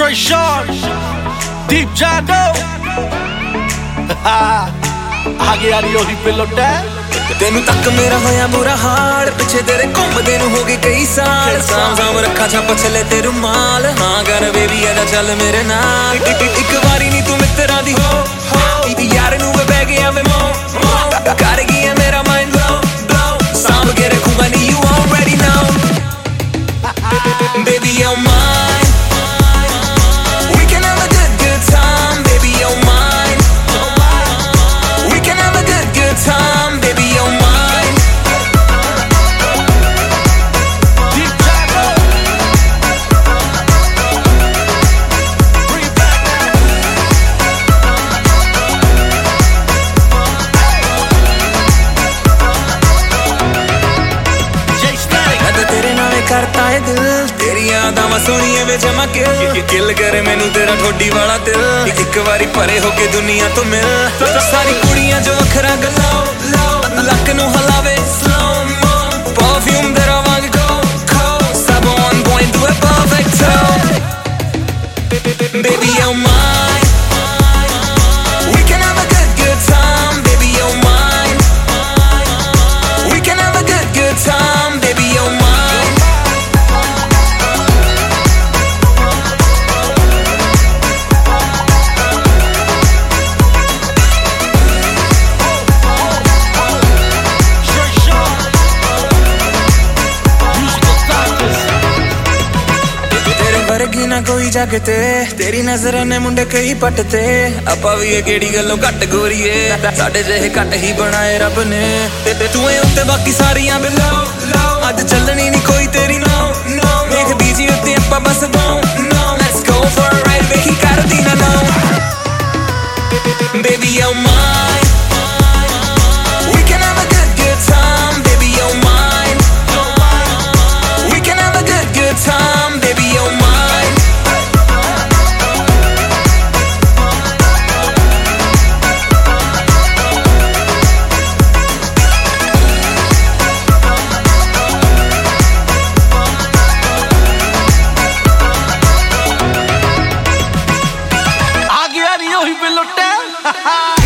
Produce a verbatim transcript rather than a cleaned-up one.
Straight Sean, Deep Jado आ गया नी ओही पे लुटा तेनू तक मेरा होया बुरा हाल पिछे तेरे घूमदे नू हो गए कई साल साम साम रखा छाप छले ते रुमाल हाँ कर बेबी आजा चल मेरे नाल एक बारी नी तू मित्रा दी हो यार नू वे बह गया वे मो कर गया मेरा माइंड ब्लो ब्लो सांभ के रखूंगा नी you already know baby you're mine we can have a good good time baby you're mine we can have a good good time baby you're mine Deep Jado Bring it back Jay Static मैं तो तेरे नाल करता है दिल तेरी यादां वा सोहणियां वे जमा किल किल करे मैनू तेरा ठोडी वाला दिल एक बारी परे हो के दुनिया तो मिल सारी कुड़ियां जो वखरा गलाओ लाओ लक नू हलावे स्लो मो परफ्यूम तेरा वांग गो खो सब on point do it perfect baby you're mine we can have a good good time baby you're mine we can have a good good time baby you're mine Straight Sean Musical Doctors तेरे वर्गी ना कोई जगते तेरी नजर ने मुंडे कई पटते आपा भी ये केड़ी गल्लों घट गोरीए साडे जेहे घट ही बनाए रब ने ते तू ए उत्ते बाकी सारियां बिलो अज चलनी नहीं कोई तेरी नो नो देख बीजी उत्ते आपा बस दो no let's go for a ride वे ही कर दी ना no baby you're mine we can have a good good time baby you're mine we can have a good good time baby you're mine आ गया नी ओही पे लुटा